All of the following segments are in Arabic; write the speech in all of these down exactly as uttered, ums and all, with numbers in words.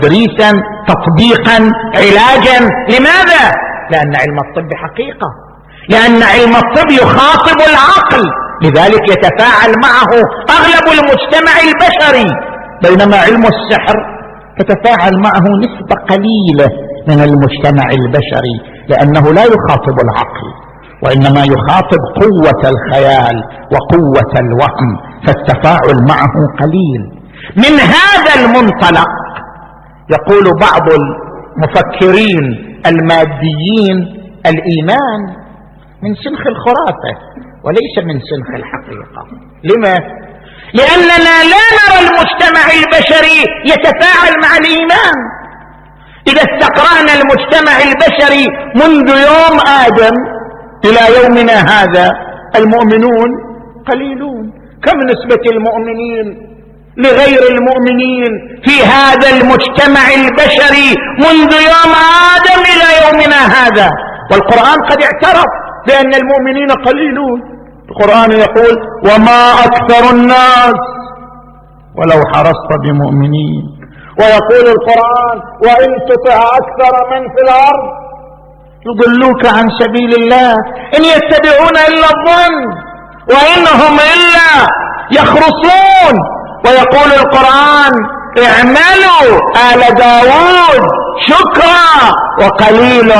تدريسا، تطبيقا، علاجا. لماذا؟ لأن علم الطب حقيقة، لأن علم الطب يخاطب العقل، لذلك يتفاعل معه أغلب المجتمع البشري، بينما علم السحر يتفاعل معه نسبة قليلة من المجتمع البشري، لأنه لا يخاطب العقل وإنما يخاطب قوة الخيال وقوة الوهم، فالتفاعل معه قليل. من هذا المنطلق يقول بعض المفكرين الماديين: الإيمان من سنخ الخرافة وليس من سنخ الحقيقة. لما؟ لأننا لا نرى المجتمع البشري يتفاعل مع الإيمان. إذا استقرأنا المجتمع البشري منذ يوم آدم إلى يومنا هذا، المؤمنون قليلون. كم نسبة المؤمنين لغير المؤمنين في هذا المجتمع البشري منذ يوم آدم إلى يومنا هذا؟ والقرآن قد اعترف بأن المؤمنين قليلون. القرآن يقول: وما أكثر الناس ولو حرصت بمؤمنين. ويقول القرآن: وإن تطع أكثر من في الأرض يضلوك عن سبيل الله إن يتبعون إلا الظن وإنهم إلا يخرصون. ويقول القرآن: اعملوا آل داود شكرا وقليل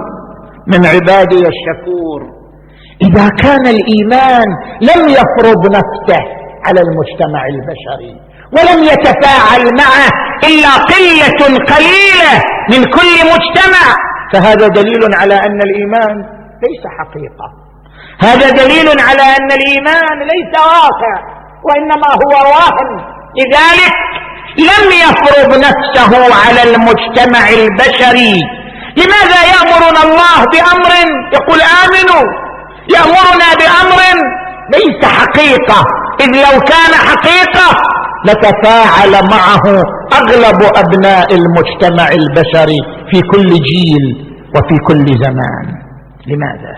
من عبادي الشكور. إذا كان الإيمان لم يفرض نفسه على المجتمع البشري ولم يتفاعل معه إلا قلة قليلة من كل مجتمع، فهذا دليل على أن الإيمان ليس حقيقة، هذا دليل على أن الإيمان ليس واقع وإنما هو وهم. لذلك لم يفرض نفسه على المجتمع البشري. لماذا يأمرنا الله بأمر يقول آمنوا؟ يأمرنا بأمر ليس حقيقة، إذ لو كان حقيقة لتفاعل معه أغلب أبناء المجتمع البشري في كل جيل وفي كل زمان. لماذا؟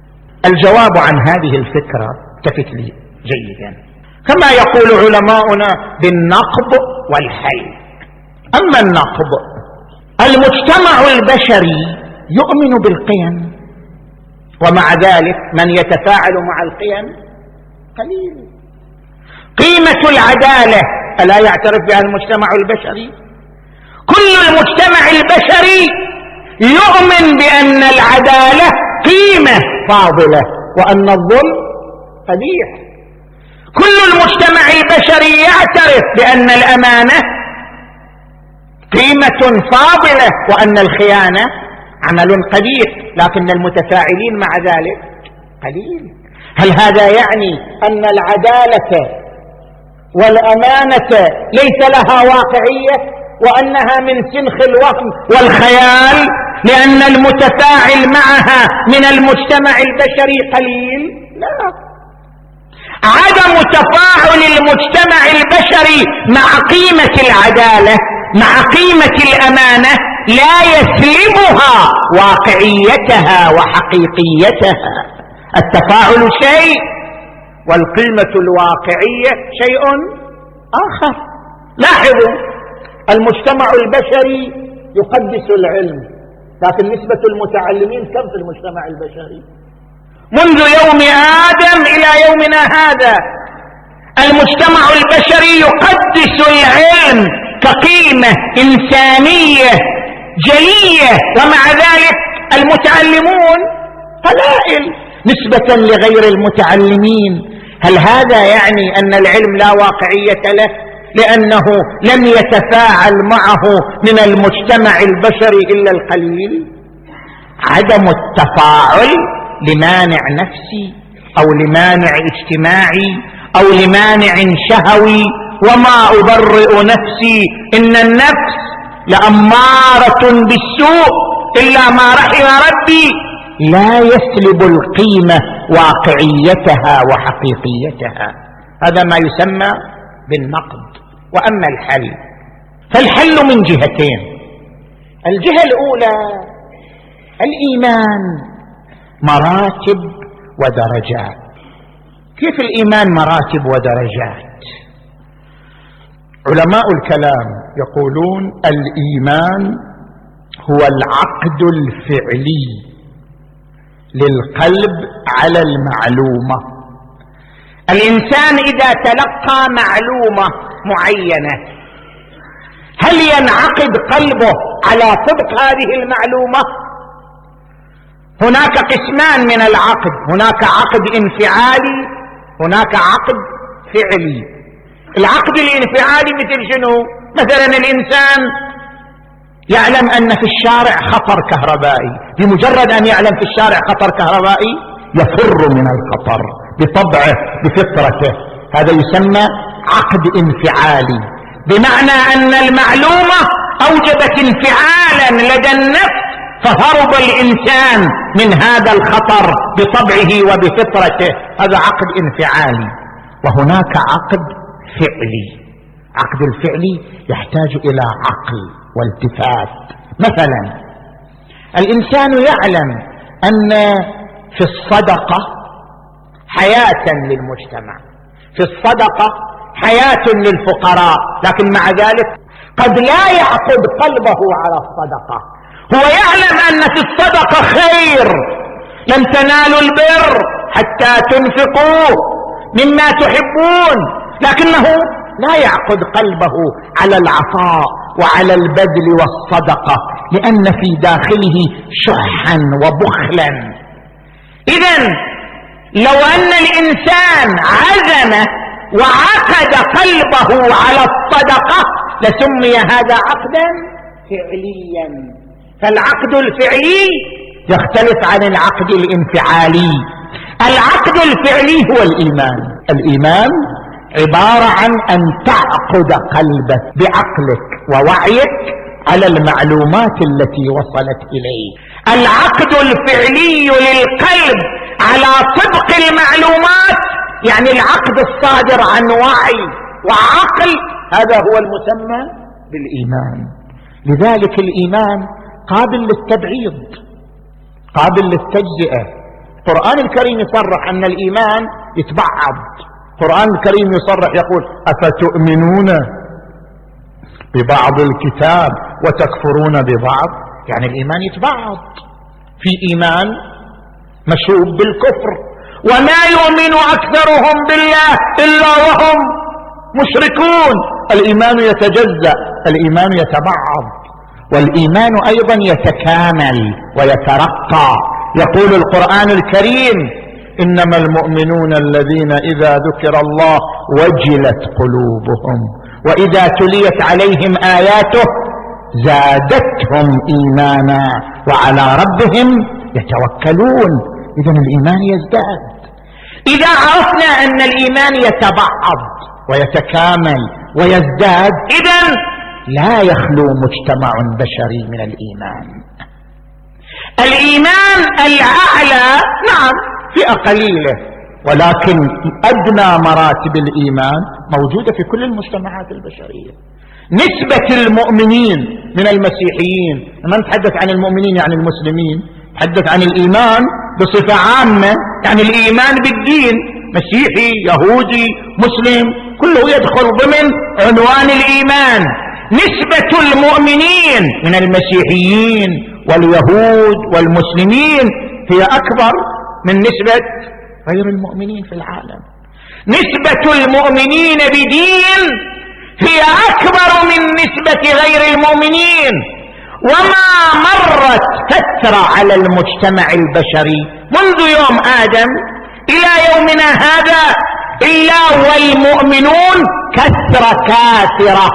الجواب عن هذه الفكرة التفت لي جيدا، كما يقول علماؤنا بالنقض والحل. أما النقض، المجتمع البشري يؤمن بالقيم، ومع ذلك من يتفاعل مع القيم قليل. قيمة العدالة ألا يعترف بها المجتمع البشري؟ كل المجتمع البشري يؤمن بأن العدالة قيمة فاضلة وأن الظلم قبيح. كل المجتمع البشري يعترف بأن الأمانة قيمة فاضلة وأن الخيانة عمل قبيح، لكن المتفاعلين مع ذلك قليل. هل هذا يعني أن العدالة والأمانة ليس لها واقعية وأنها من سنخ الوهم والخيال لأن المتفاعل معها من المجتمع البشري قليل؟ لا. عدم تفاعل المجتمع البشري مع قيمة العدالة مع قيمة الأمانة لا يسلبها واقعيتها وحقيقيتها. التفاعل شيء والقيمة الواقعية شيء آخر. لاحظوا، المجتمع البشري يقدس العلم، لكن نسبة المتعلمين كم في المجتمع البشري؟ منذ يوم آدم إلى يومنا هذا المجتمع البشري يقدس العلم كقيمة إنسانية جلية، ومع ذلك المتعلمون قلائل نسبة لغير المتعلمين. هل هذا يعني أن العلم لا واقعية له لأنه لم يتفاعل معه من المجتمع البشري إلا القليل؟ عدم التفاعل لمانع نفسي أو لمانع اجتماعي أو لمانع شهوي. وما أبرئ نفسي إن النفس لأمارة بالسوء إلا ما رحم ربي، لا يسلب القيمة واقعيتها وحقيقيتها. هذا ما يسمى بالنقد. وأما الحل فالحل من جهتين. الجهة الأولى الإيمان مراتب ودرجات. كيف الإيمان مراتب ودرجات؟ علماء الكلام يقولون الإيمان هو العقد الفعلي للقلب على المعلومة. الإنسان إذا تلقى معلومة معينة هل ينعقد قلبه على صدق هذه المعلومة؟ هناك قسمان من العقد، هناك عقد انفعالي، هناك عقد فعلي. العقد الانفعالي مثل شنو؟ مثلا الإنسان يعلم أن في الشارع خطر كهربائي، بمجرد أن يعلم في الشارع خطر كهربائي يفر من الخطر بطبعه بفطرته، هذا يسمى عقد انفعالي، بمعنى أن المعلومة أوجبت انفعالا لدى النفس فهرب الإنسان من هذا الخطر بطبعه وبفطرته، هذا عقد انفعالي. وهناك عقد فعلي، عقد الفعلي يحتاج إلى عقل والتفات. مثلا الإنسان يعلم أن في الصدقة حياة للمجتمع، في الصدقة حياة للفقراء، لكن مع ذلك قد لا يعقد قلبه على الصدقة. هو يعلم أن في الصدقة خير، لن تنالوا البر حتى تنفقوا مما تحبون، لكنه لا يعقد قلبه على العطاء وعلى البذل والصدقة، لأن في داخله شحا وبخلا. إذن لو أن الإنسان عزم وعقد قلبه على الصدقة لسمي هذا عقدا فعليا. فالعقد الفعلي يختلف عن العقد الانفعالي. العقد الفعلي هو الإيمان. الإيمان عبارة عن أن تعقد قلبك بعقلك ووعيك على المعلومات التي وصلت إليه. العقد الفعلي للقلب على طبق المعلومات، يعني العقد الصادر عن وعي وعقل، هذا هو المسمى بالإيمان. لذلك الإيمان قابل للتبعيض، قابل للتجزئة. القرآن الكريم يصرح أن الإيمان يتبعض. القرآن الكريم يصرح يقول أفتؤمنون ببعض الكتاب وتكفرون ببعض، يعني الإيمان يتبعض. في إيمان مشوب بالكفر، وما يؤمن أكثرهم بالله إلا وهم مشركون. الإيمان يتجزأ، الإيمان يتبعض، والإيمان أيضا يتكامل ويترقى. يقول القرآن الكريم إنما المؤمنون الذين إذا ذكر الله وجلت قلوبهم وإذا تليت عليهم آياته زادتهم إيمانا وعلى ربهم يتوكلون. إذن الإيمان يزداد. إذا عرفنا أن الإيمان يتبعض ويتكامل ويزداد، إذن لا يخلو مجتمع بشري من الإيمان. الإيمان الأعلى نعم فئة قليلة، ولكن أدنى مراتب الإيمان موجودة في كل المجتمعات البشرية. نسبة المؤمنين من المسيحيين، ما نتحدث عن المؤمنين يعني المسلمين، نتحدث عن الإيمان بصفة عامة، يعني الإيمان بالدين، مسيحي يهودي مسلم كله يدخل ضمن عنوان الإيمان. نسبة المؤمنين من المسيحيين واليهود والمسلمين هي أكبر من نسبة غير المؤمنين في العالم. نسبة المؤمنين بدين هي أكبر من نسبة غير المؤمنين. وما مرت فترة على المجتمع البشري منذ يوم آدم إلى يومنا هذا إلا والمؤمنون كثرة كاثرة،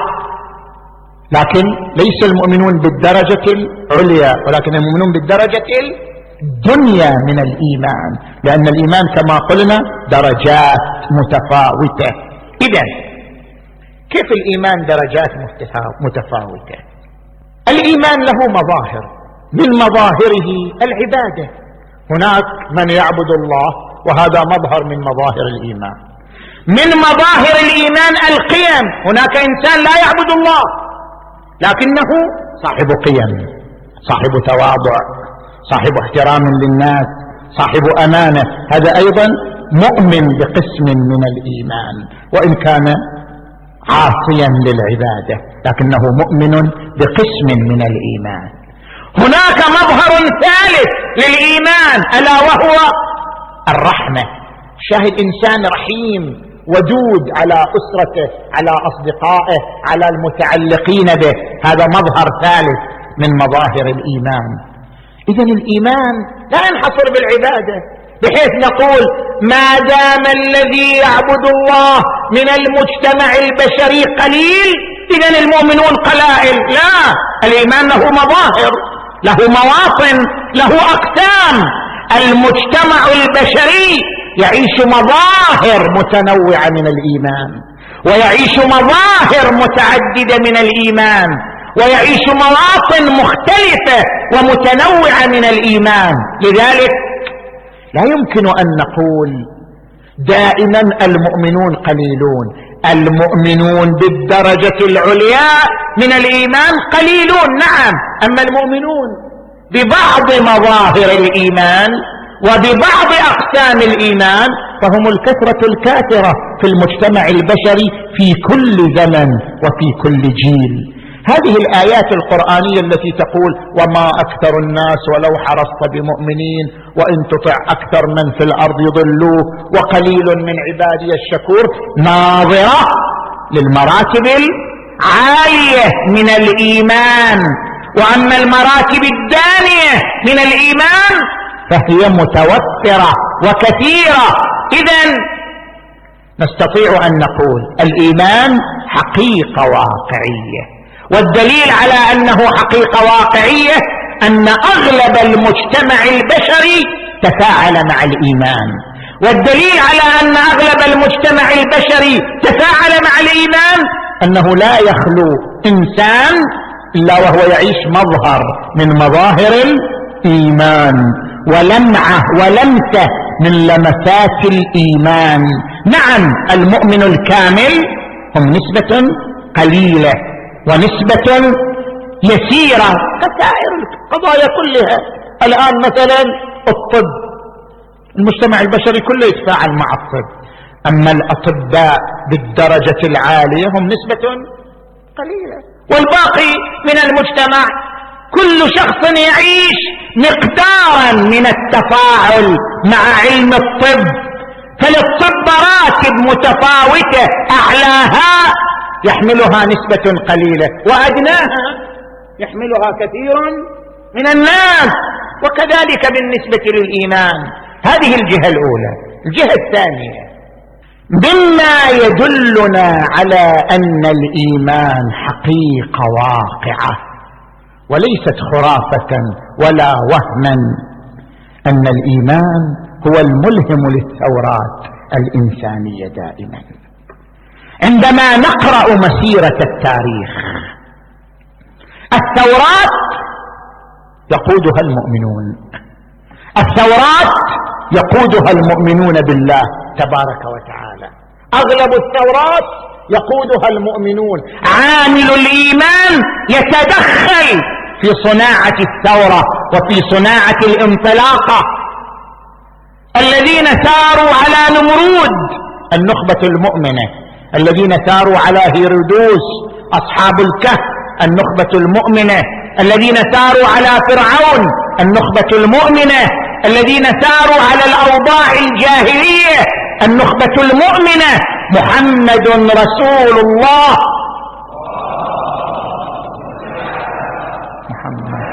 لكن ليس المؤمنون بالدرجة العليا، ولكن المؤمنون بالدرجة الدنيا من الإيمان، لأن الإيمان كما قلنا درجات متفاوتة. إذن كيف الإيمان درجات متفاوتة؟ الإيمان له مظاهر، من مظاهره العبادة. هناك من يعبد الله وهذا مظهر من مظاهر الإيمان. من مظاهر الإيمان القيم، هناك إنسان لا يعبد الله لكنه صاحب قيم، صاحب تواضع، صاحب احترام للناس، صاحب أمانة، هذا أيضا مؤمن بقسم من الإيمان وإن كان عاصيا للعبادة، لكنه مؤمن بقسم من الإيمان. هناك مظهر ثالث للإيمان ألا وهو الرحمة. شاهد إنسان رحيم ودود على أسرته، على أصدقائه، على المتعلقين به، هذا مظهر ثالث من مظاهر الإيمان. إذن الإيمان لا ينحصر بالعبادة بحيث نقول ما دام الذي يعبد الله من المجتمع البشري قليل إذن المؤمنون قلائل. لا، الإيمان له مظاهر، له مواطن، له أقسام. المجتمع البشري يعيش مظاهر متنوعة من الإيمان، ويعيش مظاهر متعددة من الإيمان، ويعيش مواطن مختلفة ومتنوعة من الإيمان. لذلك لا يمكن أن نقول دائما المؤمنون قليلون. المؤمنون بالدرجة العليا من الإيمان قليلون، نعم، أما المؤمنون ببعض مظاهر الإيمان وببعض أقسام الإيمان فهم الكثرة الكاثرة في المجتمع البشري في كل زمن وفي كل جيل. هذه الآيات القرآنية التي تقول وما أكثر الناس ولو حرصت بمؤمنين وإن تطع أكثر من في الأرض يضلوك وقليل من عبادي الشكور، ناظرة للمراتب العالية من الإيمان. وأما المراتب الدانية من الإيمان فهي متوفرة وكثيرة. إذن نستطيع أن نقول الإيمان حقيقة واقعية، والدليل على أنه حقيقة واقعية أن أغلب المجتمع البشري تفاعل مع الإيمان، والدليل على أن أغلب المجتمع البشري تفاعل مع الإيمان أنه لا يخلو إنسان إلا وهو يعيش مظهر من مظاهر الإيمان ولمعة ولمسة من لمسات الإيمان. نعم، المؤمن الكامل هم نسبة قليلة ونسبة يسيرة كسائر القضايا كلها. الآن مثلا الطب، المجتمع البشري كله يتفاعل مع الطب، أما الأطباء بالدرجة العالية هم نسبة قليلة، والباقي من المجتمع كل شخص يعيش مقدارا من التفاعل مع علم الطب. فللطب مراتب متفاوتة، أعلاها يحملها نسبة قليلة وأدناها يحملها كثير من الناس، وكذلك بالنسبة للإيمان. هذه الجهة الأولى. الجهة الثانية مما يدلنا على أن الإيمان حقيقة واقعة وليست خرافة ولا وهما، أن الإيمان هو الملهم للثورات الإنسانية دائما. عندما نقرأ مسيرة التاريخ الثورات يقودها المؤمنون، الثورات يقودها المؤمنون بالله تبارك وتعالى. أغلب الثورات يقودها المؤمنون. عامل الإيمان يتدخل في صناعة الثورة وفي صناعة الانطلاقة. الذين ساروا على نمرود النخبة المؤمنة، الذين ساروا على هيرودوس أصحاب الكهف النخبة المؤمنة، الذين ساروا على فرعون النخبة المؤمنة، الذين ساروا على الأوضاع الجاهلية النخبة المؤمنة. محمد رسول الله محمد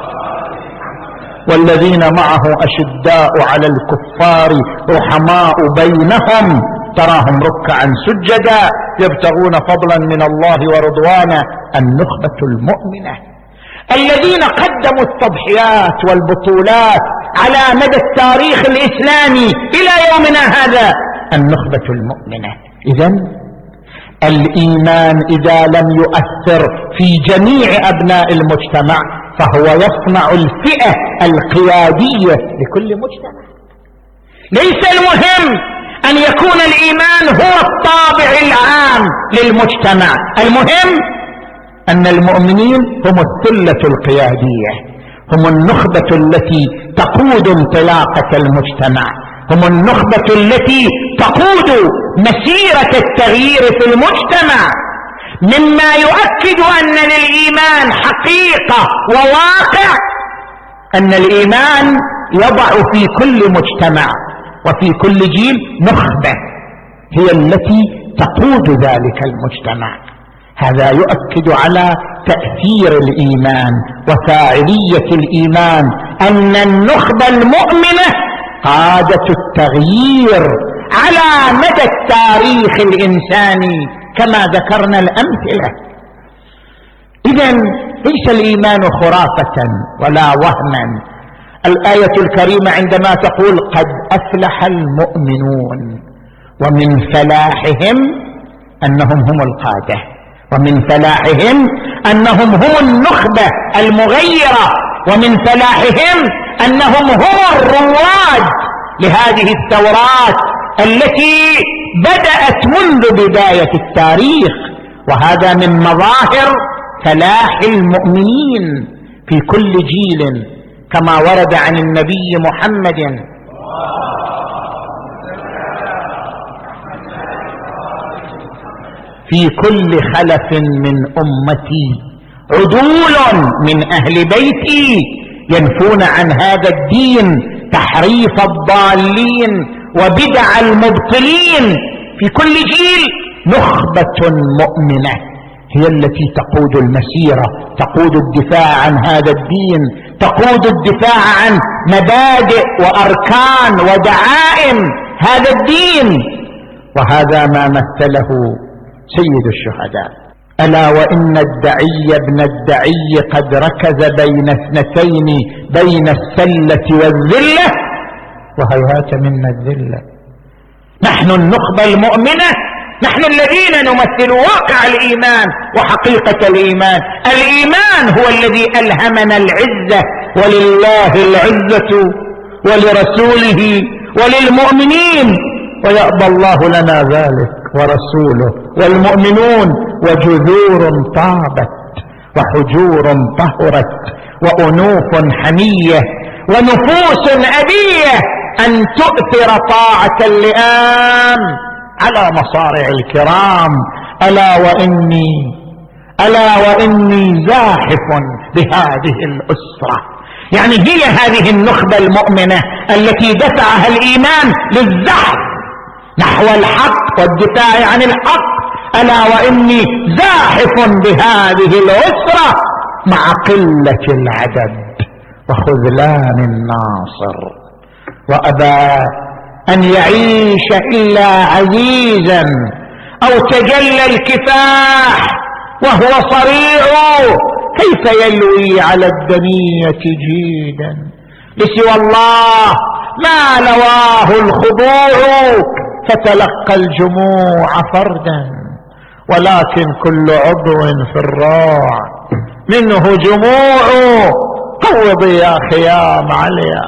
والذين معه أشداء على الكفار رحماء بينهم تراهم ركعا سجدا يبتغون فضلا من الله ورضوانا. النخبة المؤمنة الذين قدموا التضحيات والبطولات على مدى التاريخ الإسلامي إلى يومنا هذا، النخبة المؤمنة. إذن الإيمان إذا لم يؤثر في جميع أبناء المجتمع فهو يصنع الفئة القيادية لكل مجتمع. ليس المهم أن يكون الإيمان هو الطابع العام للمجتمع، المهم أن المؤمنين هم الثلة القيادية، هم النخبة التي تقود انطلاقة المجتمع، هم النخبة التي تقود مسيرة التغيير في المجتمع. مما يؤكد أن للإيمان حقيقة وواقع أن الإيمان يضع في كل مجتمع وفي كل جيل نخبة هي التي تقود ذلك المجتمع. هذا يؤكد على تأثير الإيمان وفاعلية الإيمان، أن النخبة المؤمنة قادة التغيير على مدى التاريخ الإنساني كما ذكرنا الأمثلة. إذن ليس الإيمان خرافة ولا وهما. الآية الكريمة عندما تقول قد أفلح المؤمنون، ومن فلاحهم أنهم هم القادة، ومن فلاحهم أنهم هم النخبة المغيرة، ومن فلاحهم أنهم هم الرواد لهذه الثورات التي بدأت منذ بداية التاريخ. وهذا من مظاهر فلاح المؤمنين في كل جيل كما ورد عن النبي محمد في كل خلف من أمتي عدول من أهل بيتي ينفون عن هذا الدين تحريف الضالين وبدع المبطلين. في كل جيل نخبة مؤمنة هي التي تقود المسيرة، تقود الدفاع عن هذا الدين، تقود الدفاع عن مبادئ وأركان ودعائم هذا الدين. وهذا ما مثله سيد الشهداء: ألا وإن الدعي ابن الدعي قد ركز بين اثنتين، بين السلة والذلة، وهيهات منا الذلة. نحن النخبة المؤمنة، نحن الذين نمثل واقع الإيمان وحقيقة الإيمان. الإيمان هو الذي ألهمنا العزة، ولله العزة ولرسوله وللمؤمنين، ويأبى الله لنا ذلك ورسوله والمؤمنون. وجذور طابت وحجور طهرت وأنوف حمية ونفوس أبية أن تؤثر طاعة اللئام على مصارع الكرام. ألا وإني ألا وإني زاحف بهذه الأسرة. يعني هي هذه النخبة المؤمنة التي دفعها الإيمان للزحف نحو الحق والدفاع عن الحق. ألا وإني زاحف بهذه الأسرة مع قلة العدد وخذلان الناصر، وأبى أن يعيش إلا عزيزا أو تجلى الكفاح وهو صريع. كيف يلوي على الدنية جيدا لسوى الله ما لواه الخضوع، فتلقى الجموع فردا ولكن كل عضو في الراع منه جموع. قوض يا خيام عليا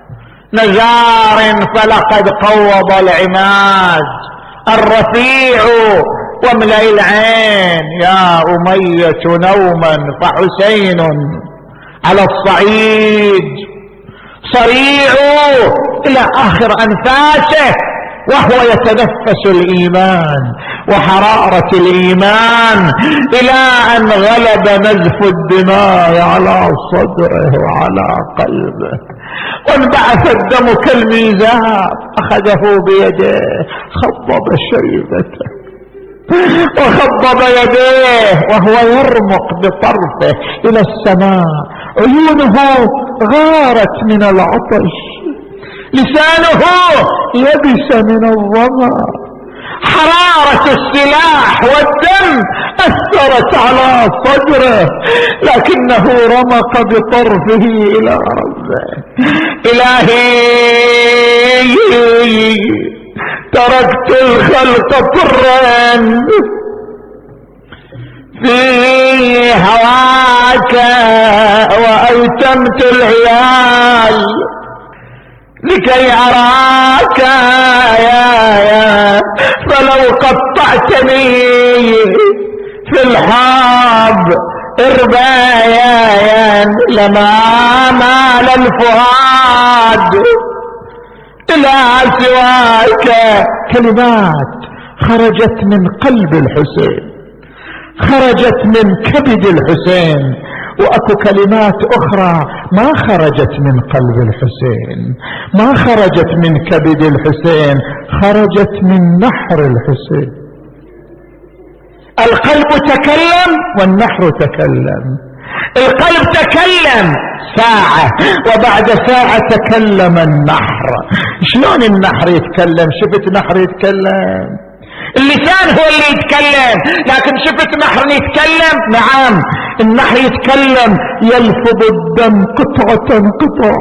نزار فلقد قوض العماد الرفيع، واملأ العين يا أمية نوما فحسين على الصعيد صريع، إلى آخر أنفاسه وهو يتنفس الإيمان وحرارة الإيمان، إلى أن غلب نزف الدماء على صدره وعلى قلبه، وانبعث الدم كالميزاب. أخذه بيده خضب شيبته وخضب يديه وهو يرمق بطرفه إلى السماء، عيونه غارت من العطش، لسانه يبس من الظما، حرارة السلاح والدم أثرت على صدره، لكنه رمق بطرفه إلى ربه: إلهي تركت الخلق طرا في هواك وأيتمت العيال لكي أراك يا يا فلو قطعتني في الحاب إربايا لما مال الفؤاد إلى سواك. كلمات خرجت من قلب الحسين، خرجت من كبد الحسين. واكو كلمات اخرى ما خرجت من قلب الحسين، ما خرجت من كبد الحسين، خرجت من نحر الحسين. القلب تكلم والنحر تكلم. القلب تكلم ساعة وبعد ساعة تكلم النحر. شلون النحر يتكلم؟ شفت نحر يتكلم؟ اللسان هو اللي يتكلم، لكن شفت نحر يتكلم؟ نعم، النحر يتكلم، يلفظ الدم قطعة قطعة،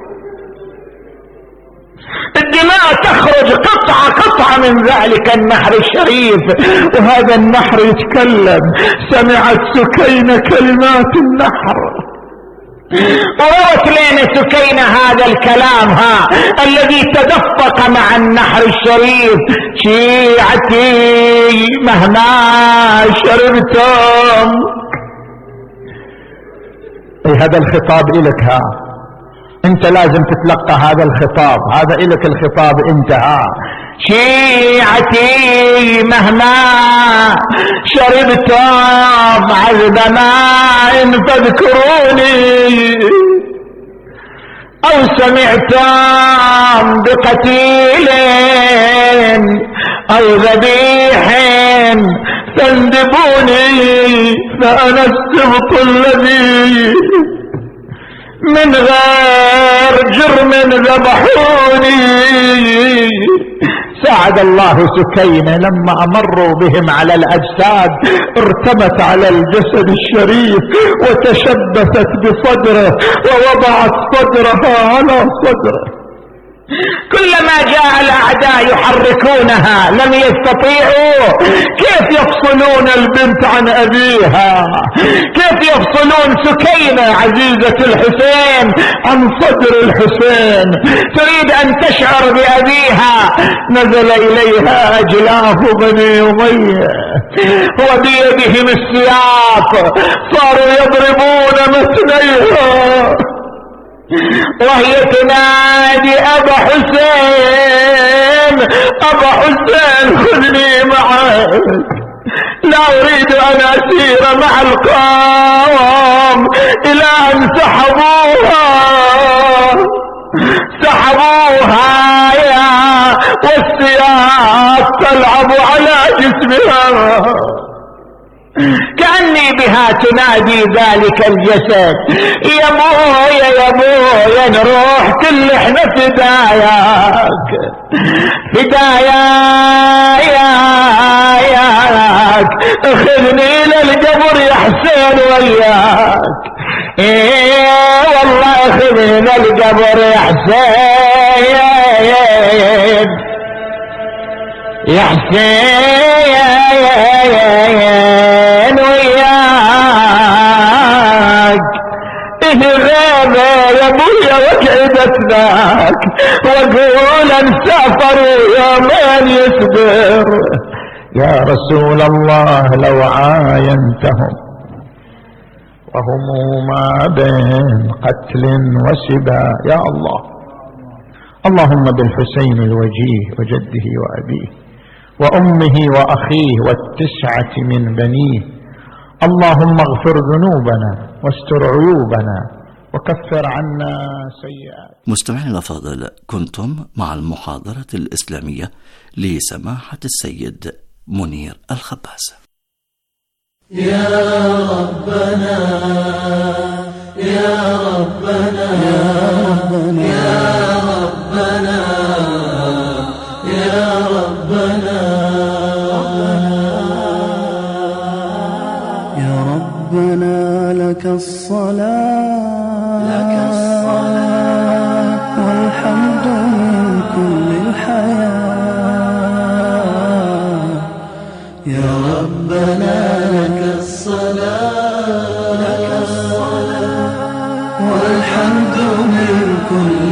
الدماء تخرج قطعة قطعة من ذلك النحر الشريف، وهذا النحر يتكلم. سمعت سكينة كلمات النحر، وروت لنا سكينة هذا الكلام ها الذي تدفق مع النحر الشريف. شيعتي مهما شربتم، اي هذا الخطاب إلك، ها انت لازم تتلقى هذا الخطاب، هذا إلك الخطاب انتهى. شيعتي مهما شربتم عذب ماء فاذكروني، أو سمعتم بقتيل أو ذبيح فاندبوني، فأنا السبط الذي من غير جرم ذبحوني. ساعد الله سكينة لما أمروا بهم على الأجساد، ارتمت على الجسد الشريف وتشبثت بصدره ووضعت صدرها على صدره. كلما جاء الأعداء يحركونها لم يستطيعوا. كيف يفصلون البنت عن أبيها؟ كيف يفصلون سكينة عزيزة الحسين عن صدر الحسين؟ تريد أن تشعر بأبيها، نزل إليها أجلاف بني أمية وبيدهم السياف، صاروا يضربون مثنيها وهي تنادي أبا حسين أبا حسين خذني معك، لا أريد أن أسير مع القوم، إلى أن سحبوها سحبوها يا والسياف تلعب على جسمها، كأني بها تنادي ذلك الجسد. يا مويا يا مويا نروح كل احنا فداياك فداياك، اخذني للقبر يا حسين وياك. ايه والله اخذني للقبر يا حسين يا حسين وياك. إيه غابة يا ابويا وقعدتناك، واقول انسافروا يا من يصبر. يا رسول الله لو عاينتهم وهم ما بين قتل وسبا. يا الله، اللهم بالحسين الوجيه وجده وأبيه وأمه وأخيه والتسعة من بنيه، اللهم اغفر ذنوبنا واستر عيوبنا وكفر عنا سيئات. مستمعينا الأفاضل، كنتم مع المحاضرة الإسلامية لسماحة السيد منير الخباز. يا ربنا يا ربنا يا ربنا يا ربنا يا ربنا لك الصلاة لك الصلاة والحمد من كل الحياة. يا ربنا لك الصلاة لك الصلاة والحمد من كل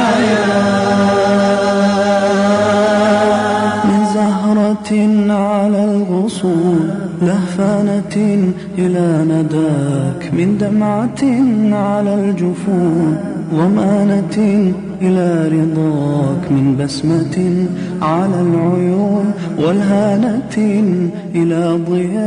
الحياة. من زهرة على الغصون لهفانة إلى نداك، من دمعة على الجفون ضمانة إلى رضاك، من بسمة على العيون والهانة إلى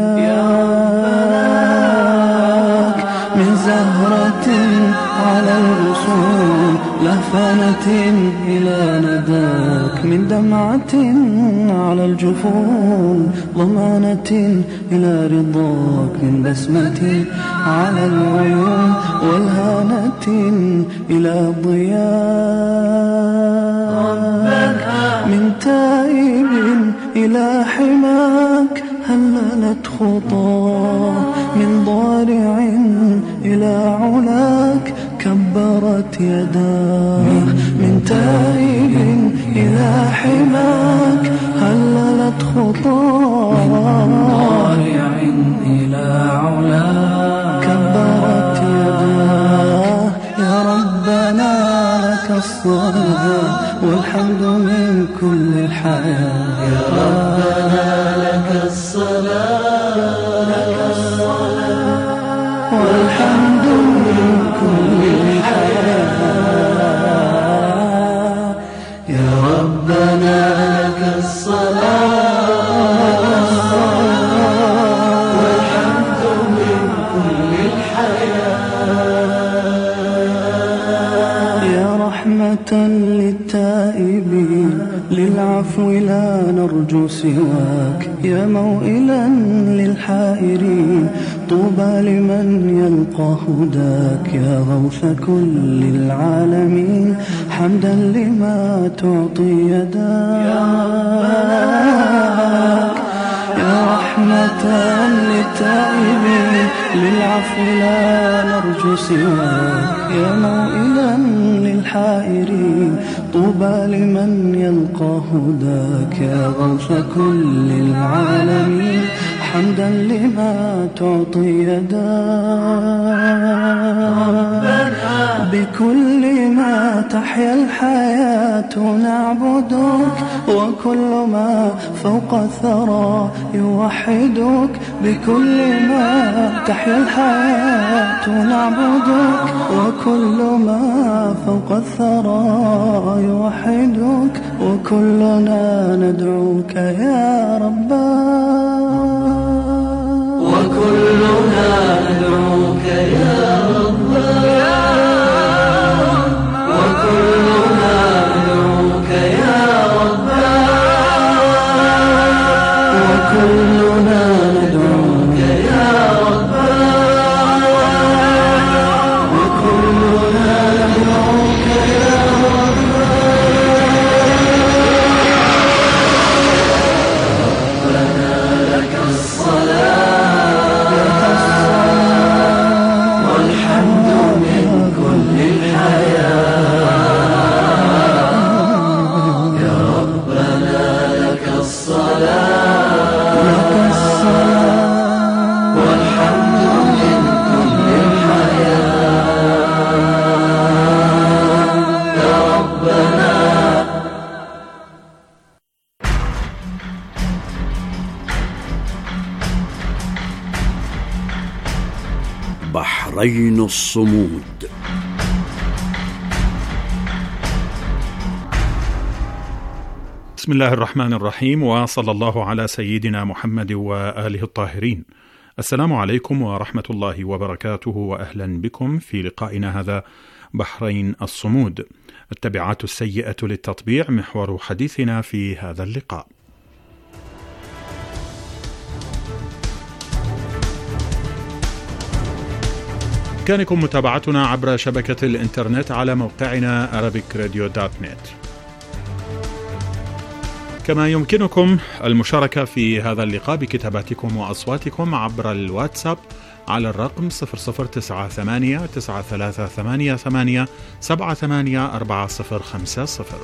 ضياك، من زهرة على الغصون لهفانة إلى نداك، من دمعة على الجفون ضمانة إلى رضاك، من بسمة على العيون والهانة إلى ضياك، من تائب إلى حماك هللت خطاه، من ضارع إلى علاك كبرت يداه، من تائب إلى حماك هللت خطاه، من ضارع إلى علاك كبرت يداه. يا ربنا لك الصلاة والحمد من كل الحياة، يا ربنا لك الصلاة والحمد من كل الحياة، يا ربنا لك الصلاة والحمد من كل الحياة. يا رحمة للتائبين للعفو لا نرجو سواك، يا موئلا للحائرين طوبى لمن يلقى هداك، يا غوث كل العالمين حمدا لما تعطي يداك، يا رحمة للتائبين للعفو لا نرجو سواك، يا موئلا للحائرين طوبى لمن يلقى هداك، يا غوث كل العالمين حمدا لما تعطي يداك، بكل ما تحيا الحياة نعبدك، وكل ما فوق الثرى يوحدك، بكل ما تحيا الحياة نعبدك، وكل ما فوق الثرى يوحدك، وكلنا ندعوك يا ربنا، وكلنا ندعوك يا ربنا، وكلنا ندعوك يا ربنا، وكلنا ندعوك يا ربنا، وكلنا ندعوك يا ربنا. ربنا لك الصلاة والحمد من كل الحياة، يا ربنا لك الصلاة والحمد من كل الحياة، يا ربنا. بحرين الصمود. بسم الله الرحمن الرحيم، وصلى الله على سيدنا محمد وآله الطاهرين. السلام عليكم ورحمة الله وبركاته، وأهلا بكم في لقائنا هذا بحرين الصمود. التبعات السيئة للتطبيع محور حديثنا في هذا اللقاء. بإمكانكم متابعتنا عبر شبكة الإنترنت على موقعنا arabic radio dot net، كما يمكنكم المشاركة في هذا اللقاء بكتاباتكم وأصواتكم عبر الواتساب على الرقم صفر صفر تسعة ثمانية تسعة ثلاثة ثمانية ثمانية سبعة ثمانية أربعة صفر خمسة صفر.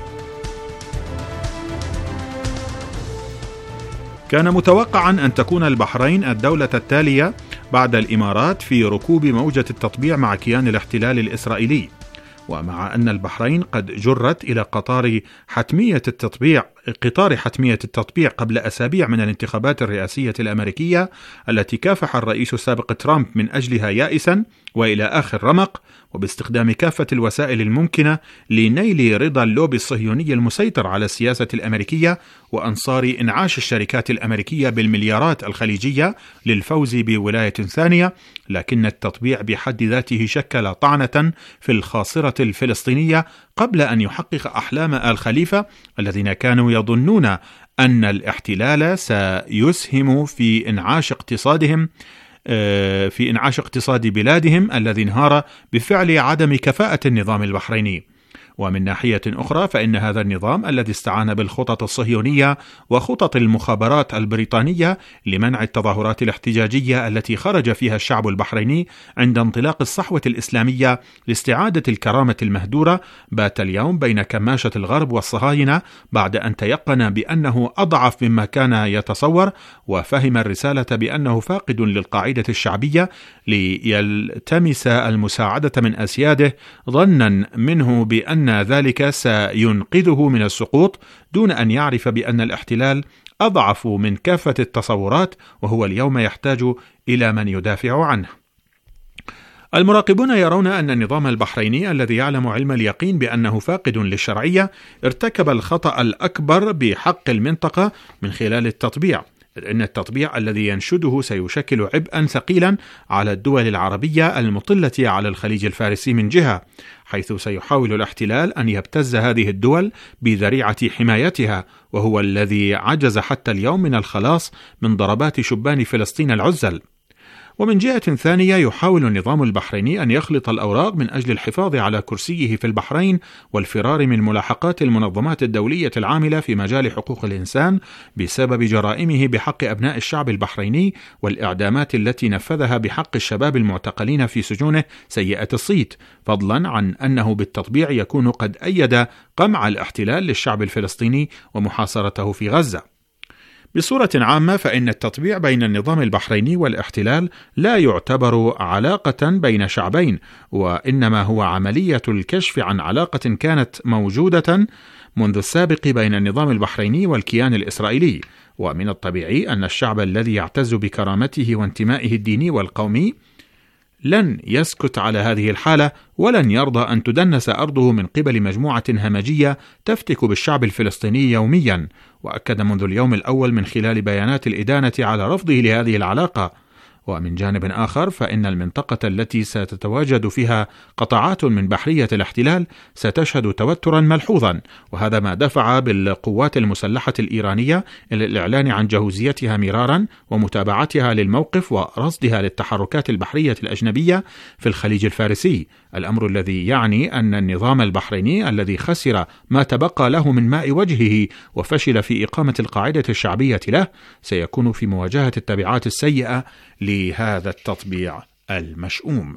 كان متوقعا أن تكون البحرين الدولة التالية بعد الإمارات في ركوب موجة التطبيع مع كيان الاحتلال الإسرائيلي، ومع أن البحرين قد جرت إلى قطار حتمية التطبيع قطار حتمية التطبيع قبل أسابيع من الانتخابات الرئاسية الأمريكية التي كافح الرئيس السابق ترامب من أجلها يائسا وإلى آخر رمق، وباستخدام كافة الوسائل الممكنة لنيل رضا اللوبي الصهيوني المسيطر على السياسة الأمريكية وأنصار إنعاش الشركات الأمريكية بالمليارات الخليجية للفوز بولاية ثانية. لكن التطبيع بحد ذاته شكل طعنة في الخاصرة الفلسطينية قبل أن يحقق أحلام آل خليفة الذين كانوا يظنون أن الاحتلال سيسهم في إنعاش اقتصادهم في إنعاش اقتصاد بلادهم الذي انهار بفعل عدم كفاءة النظام البحريني. ومن ناحية أخرى فإن هذا النظام الذي استعان بالخطط الصهيونية وخطط المخابرات البريطانية لمنع التظاهرات الاحتجاجية التي خرج فيها الشعب البحريني عند انطلاق الصحوة الإسلامية لاستعادة الكرامة المهدورة، بات اليوم بين كماشة الغرب والصهاينة بعد أن تيقن بأنه أضعف مما كان يتصور، وفهم الرسالة بأنه فاقد للقاعدة الشعبية ليلتمس المساعدة من أسياده ظنا منه بأن ذلك سينقذه من السقوط، دون أن يعرف بأن الاحتلال أضعف من كافة التصورات وهو اليوم يحتاج إلى من يدافع عنه. المراقبون يرون أن النظام البحريني الذي يعلم علم اليقين بأنه فاقد للشرعية ارتكب الخطأ الأكبر بحق المنطقة من خلال التطبيع، إن التطبيع الذي ينشده سيشكل عبئا ثقيلا على الدول العربية المطلة على الخليج الفارسي من جهة، حيث سيحاول الاحتلال أن يبتز هذه الدول بذريعة حمايتها، وهو الذي عجز حتى اليوم من الخلاص من ضربات شبان فلسطين العزل. ومن جهة ثانية يحاول النظام البحريني أن يخلط الأوراق من أجل الحفاظ على كرسيه في البحرين والفرار من ملاحقات المنظمات الدولية العاملة في مجال حقوق الإنسان بسبب جرائمه بحق أبناء الشعب البحريني والإعدامات التي نفذها بحق الشباب المعتقلين في سجونه سيئة الصيت، فضلا عن أنه بالتطبيع يكون قد أيد قمع الاحتلال للشعب الفلسطيني ومحاصرته في غزة. بصورة عامة فإن التطبيع بين النظام البحريني والاحتلال لا يعتبر علاقة بين شعبين، وإنما هو عملية الكشف عن علاقة كانت موجودة منذ السابق بين النظام البحريني والكيان الإسرائيلي. ومن الطبيعي أن الشعب الذي يعتز بكرامته وانتمائه الديني والقومي لن يسكت على هذه الحالة، ولن يرضى أن تدنس أرضه من قبل مجموعة همجية تفتك بالشعب الفلسطيني يوميا. وأكد منذ اليوم الأول من خلال بيانات الإدانة على رفضه لهذه العلاقة. ومن جانب آخر فإن المنطقة التي ستتواجد فيها قطاعات من بحرية الاحتلال ستشهد توترا ملحوظا، وهذا ما دفع بالقوات المسلحة الإيرانية إلى الإعلان عن جهوزيتها مرارا ومتابعتها للموقف ورصدها للتحركات البحرية الأجنبية في الخليج الفارسي، الأمر الذي يعني أن النظام البحريني الذي خسر ما تبقى له من ماء وجهه وفشل في إقامة القاعدة الشعبية له سيكون في مواجهة التبعات السيئة لهذا التطبيع المشؤوم.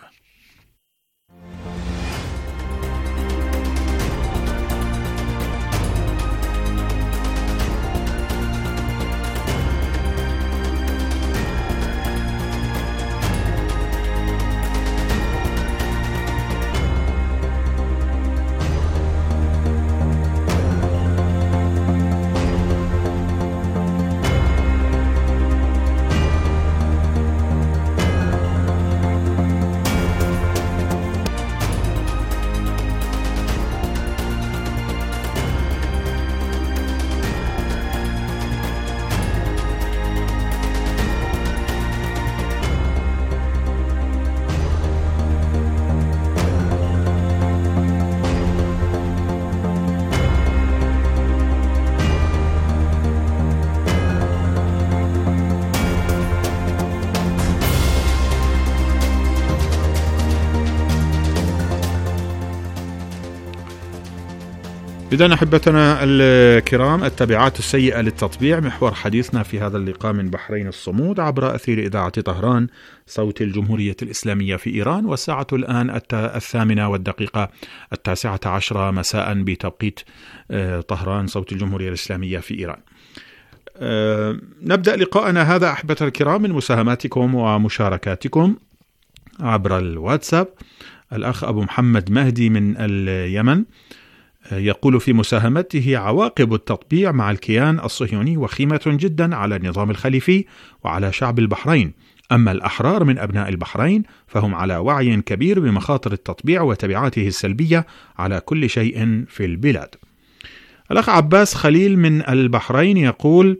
إذن أحبتنا الكرام، التبعات السيئة للتطبيع محور حديثنا في هذا اللقاء من بحرين الصمود عبر أثير إذاعة طهران صوت الجمهورية الإسلامية في إيران. والساعة الآن الثامنة والدقيقة التاسعة عشرة مساء بتوقيت طهران صوت الجمهورية الإسلامية في إيران. نبدأ لقاءنا هذا أحبتنا الكرام من مساهماتكم ومشاركاتكم عبر الواتساب. الأخ أبو محمد مهدي من اليمن يقول في مساهمته: عواقب التطبيع مع الكيان الصهيوني وخيمة جدا على النظام الخليفي وعلى شعب البحرين، أما الأحرار من أبناء البحرين فهم على وعي كبير بمخاطر التطبيع وتبعاته السلبية على كل شيء في البلاد. الأخ عباس خليل من البحرين يقول: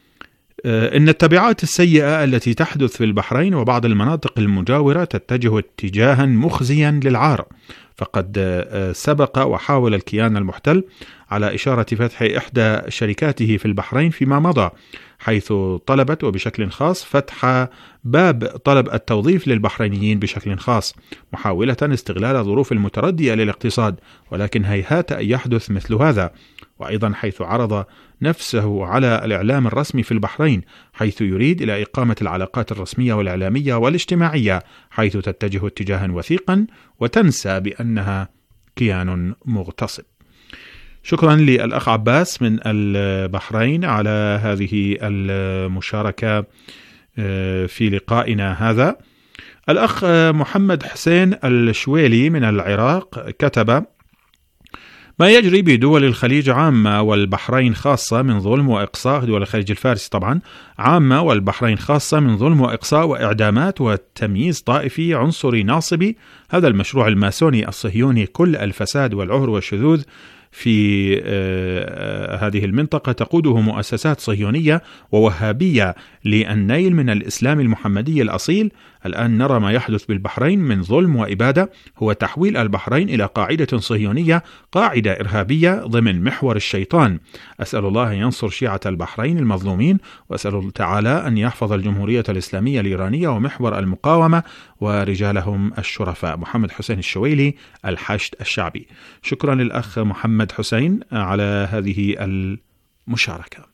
إن التبعات السيئة التي تحدث في البحرين وبعض المناطق المجاورة تتجه اتجاها مخزيا للعار، فقد سبق وحاول الكيان المحتل على إشارة فتح إحدى شركاته في البحرين فيما مضى، حيث طلبت وبشكل خاص فتح باب طلب التوظيف للبحرينيين بشكل خاص، محاولة استغلال الظروف المتردية للاقتصاد، ولكن هيهات أن يحدث مثل هذا. وأيضا حيث عرض نفسه على الإعلام الرسمي في البحرين، حيث يريد إلى إقامة العلاقات الرسمية والإعلامية والاجتماعية، حيث تتجه اتجاها وثيقا وتنسى بأنها كيان مغتصب. شكرا للأخ عباس من البحرين على هذه المشاركة في لقائنا هذا. الأخ محمد حسين الشويلي من العراق كتب: ما يجري بدول الخليج عامة والبحرين خاصة من ظلم وإقصاء، دول الخليج الفارسي طبعا عامة والبحرين خاصة من ظلم وإقصاء وإعدامات وتمييز طائفي عنصري ناصبي، هذا المشروع الماسوني الصهيوني كل الفساد والعهر والشذوذ في هذه المنطقة تقوده مؤسسات صهيونية ووهابية للنيل من الإسلام المحمدي الأصيل. الآن نرى ما يحدث بالبحرين من ظلم وإبادة، هو تحويل البحرين إلى قاعدة صهيونية، قاعدة إرهابية ضمن محور الشيطان. أسأل الله أن ينصر شيعة البحرين المظلومين، وأسأل الله تعالى أن يحفظ الجمهورية الإسلامية الإيرانية ومحور المقاومة ورجالهم الشرفاء. محمد حسين الشويلي، الحشد الشعبي. شكرا للأخ محمد حسين على هذه المشاركة.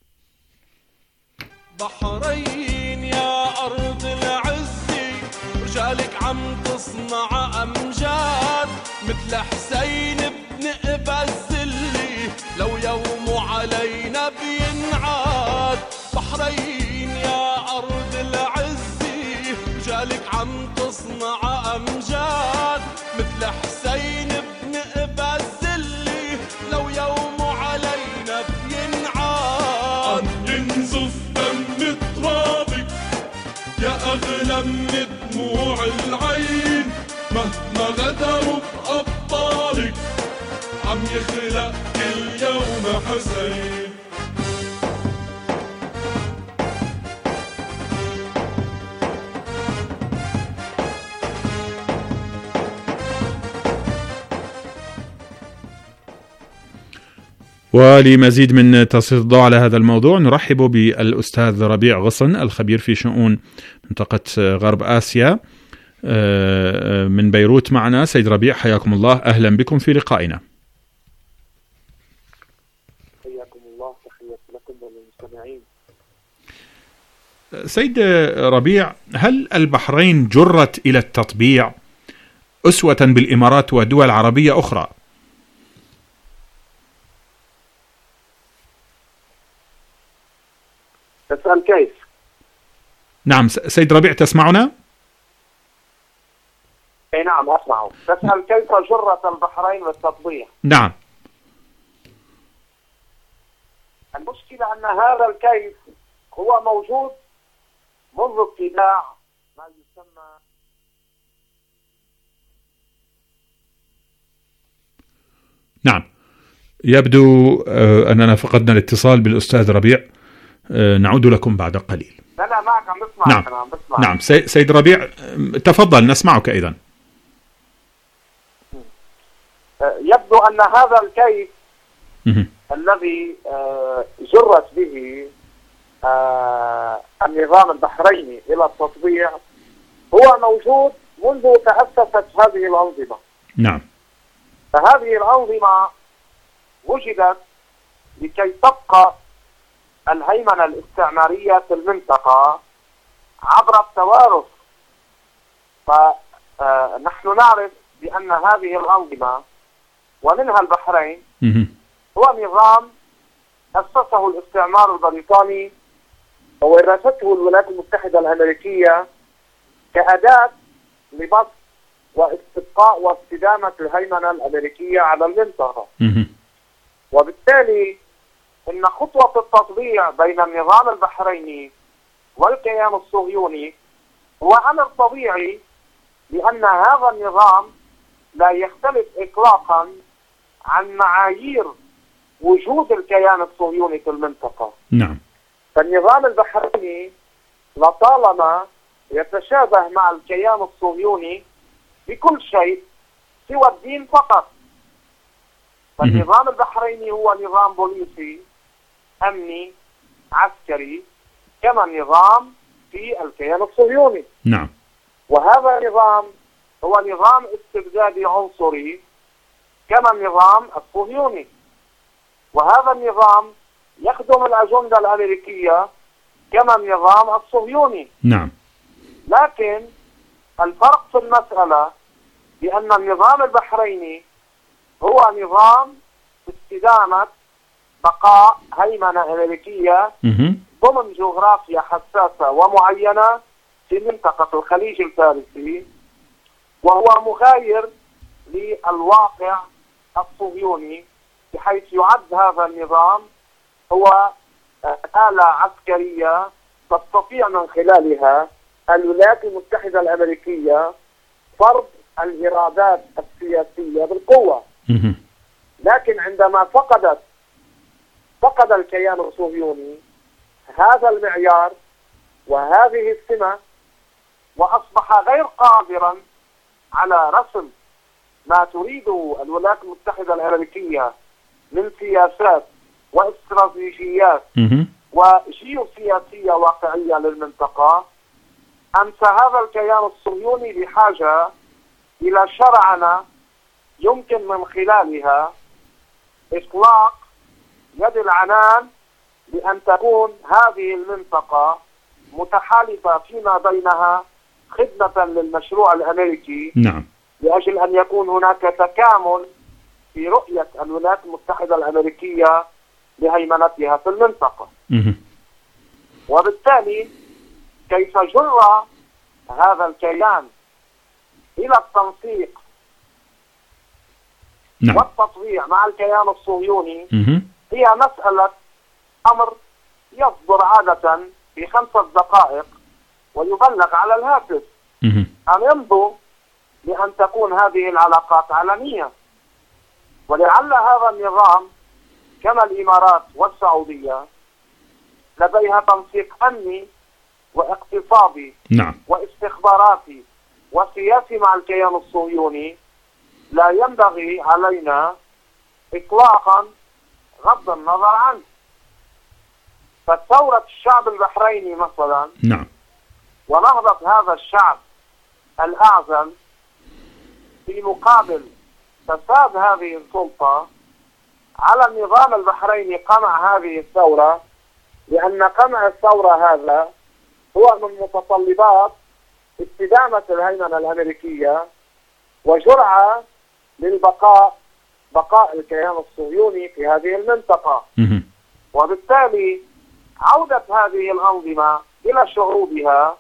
بحرين يا أرض العز، رجالك عم تصنع أمجاد، مثل حسين بن أبا الزلي لو يوم علينا بينعاد. بحرين يا أرض العز، رجالك عم تصنع أمجاد، مثل حسين بن أبا الزلي لو يوم علينا بينعاد. ينزف دم ترابك يا أغلى من دموع العين، مهما غدروا بأبطالك عم يخلق كل يوم حسين. ولمزيد من تسليط الضوء على هذا الموضوع نرحب بالأستاذ ربيع غصن، الخبير في شؤون منطقة غرب آسيا من بيروت معنا. سيد ربيع حياكم الله، أهلا بكم في لقائنا. حياكم الله، تحياتي لكم وللمستمعين. سيد ربيع، هل البحرين جرت إلى التطبيع أسوة بالإمارات ودول عربية أخرى؟ تسأل كيف؟ نعم سيد ربيع، تسمعنا؟ اي نعم اسمعه. تسأل كيف جرت البحرين للتطبيع؟ نعم. المشكلة أن هذا الكيف هو موجود منذ ابتداء ما يسمى نعم. يبدو أننا فقدنا الاتصال بالأستاذ ربيع، نعود لكم بعد قليل. لا لا معك عم بسمع. نعم. أنا عم بسمع. نعم سيد ربيع تفضل نسمعك أيضا. يبدو أن هذا الكيف م- الذي جرت به النظام البحريني إلى التطبيع هو موجود منذ تأسست هذه الأنظمة. نعم. فهذه الأنظمة وجدت لكي تبقى الهيمنة الاستعمارية في المنطقة عبر التوارث. فنحن نعرف بأن هذه الأنظمة ومنها البحرين هو نظام أسسه الاستعمار البريطاني وورثته الولايات المتحدة الأمريكية كأداة لبسط واستبقاء بقاء واستدامة الهيمنة الأمريكية على المنطقة. وبالتالي إن خطوة التطبيع بين النظام البحريني والكيان الصهيوني هو أمر طبيعي، لأن هذا النظام لا يختلف إطلاقا عن معايير وجود الكيان الصهيوني في المنطقة. نعم. فالنظام البحريني لطالما يتشابه مع الكيان الصهيوني بكل شيء سوى الدين فقط. فالنظام البحريني هو نظام بوليسي أمني عسكري كما النظام في الكيان الصهيوني. نعم. وهذا النظام هو نظام استبدادي عنصري كما النظام الصهيوني، وهذا النظام يخدم الأجندة الأمريكية كما النظام الصهيوني. نعم. لكن الفرق في المسألة بأن النظام البحريني هو نظام استدامة بقاء هيمنة أمريكية ضمن جغرافيا حساسة ومعينة في منطقة الخليج الفارسي، وهو مغاير للواقع الصهيوني، بحيث يعد هذا النظام هو آلة عسكرية تستطيع من خلالها الولايات المتحدة الأمريكية فرض الإرادات السياسية بالقوة. لكن عندما فقدت فقد الكيان الصهيوني هذا المعيار وهذه السمة، وأصبح غير قادرا على رسم ما تريده الولايات المتحدة الأمريكية من سياسات واستراتيجيات وجيوسياسية واقعية للمنطقة، أمس هذا الكيان الصهيوني بحاجة إلى شرعنة يمكن من خلالها إطلاق يد العنان لأن تكون هذه المنطقة متحالفة فيما بينها خدمة للمشروع الأمريكي. نعم. لأجل أن يكون هناك تكامل في رؤية الولايات المتحدة الأمريكية لهيمنتها في المنطقة. وبالتالي كيف جر هذا الكيان إلى التنسيق نعم. والتطبيع مع الكيان الصهيوني هي مسألة أمر يصدر عادة في خمسة دقائق ويبلغ على الهاتف أن يمضوا لأن تكون هذه العلاقات علنية. ولعل هذا النظام كما الإمارات والسعودية لديها تنسيق أمني واقتصادي نعم. واستخباراتي وسياسي مع الكيان الصهيوني، لا ينبغي علينا إطلاقا غض النظر عنه. فثورة الشعب البحريني مثلا نعم. ونهضة هذا الشعب الأعزل في مقابل فساد هذه السلطة على النظام البحريني قمع هذه الثورة، لأن قمع الثورة هذا هو من متطلبات استدامة الهيمنة الأمريكية وجرعة للبقاء بقاء الكيان الصهيوني في هذه المنطقة. وبالتالي عودة هذه الأنظمة إلى شعوبها